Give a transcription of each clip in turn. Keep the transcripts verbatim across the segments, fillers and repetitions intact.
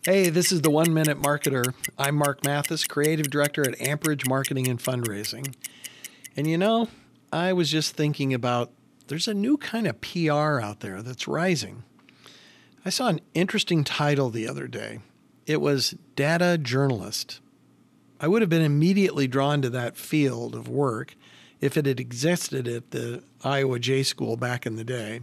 Hey, this is the One Minute Marketer. I'm Mark Mathis, Creative Director at Amperage Marketing and Fundraising. And you know, I was just thinking about there's a new kind of P R out there that's rising. I saw an interesting title the other day. It was Data Journalist. I would have been immediately drawn to that field of work if it had existed at the Iowa J School back in the day.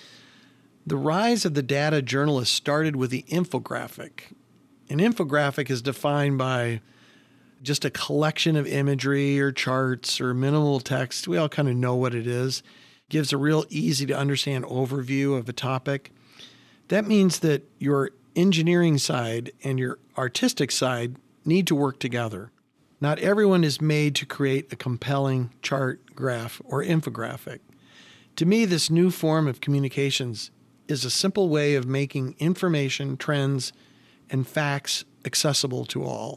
The rise of the data journalist started with the infographic. An infographic is defined by just a collection of imagery or charts or minimal text. We all kind of know what it is. It gives a real easy to understand overview of a topic. That means that your engineering side and your artistic side need to work together. Not everyone is made to create a compelling chart, graph, or infographic. To me, this new form of communications is a simple way of making information, trends, and facts accessible to all.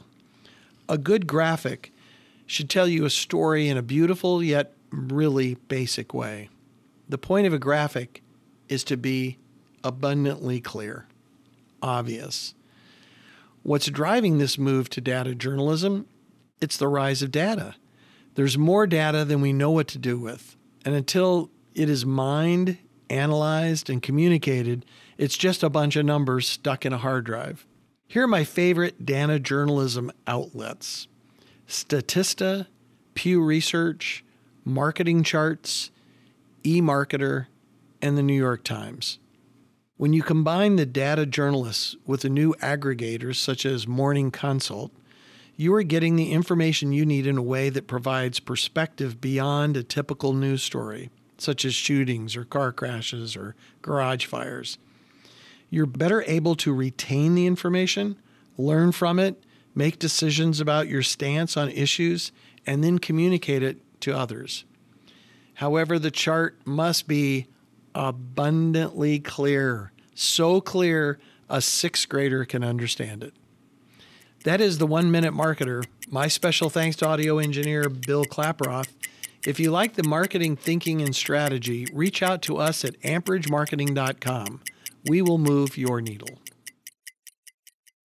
A good graphic should tell you a story in a beautiful yet really basic way. The point of a graphic is to be abundantly clear, obvious. What's driving this move to data journalism? It's the rise of data. There's more data than we know what to do with. And until it is mined, analyzed, and communicated, it's just a bunch of numbers stuck in a hard drive. Here are my favorite data journalism outlets: Statista, Pew Research, Marketing Charts, eMarketer, and the New York Times. When you combine the data journalists with the new aggregators such as Morning Consult, you are getting the information you need in a way that provides perspective beyond a typical news story, such as shootings or car crashes or garage fires. You're better able to retain the information, learn from it, make decisions about your stance on issues, and then communicate it to others. However, the chart must be abundantly clear, so clear a sixth grader can understand it. That is the One Minute Marketer. My special thanks to audio engineer Bill Klaproth. If you like the marketing thinking and strategy, reach out to us at amperage marketing dot com. We will move your needle.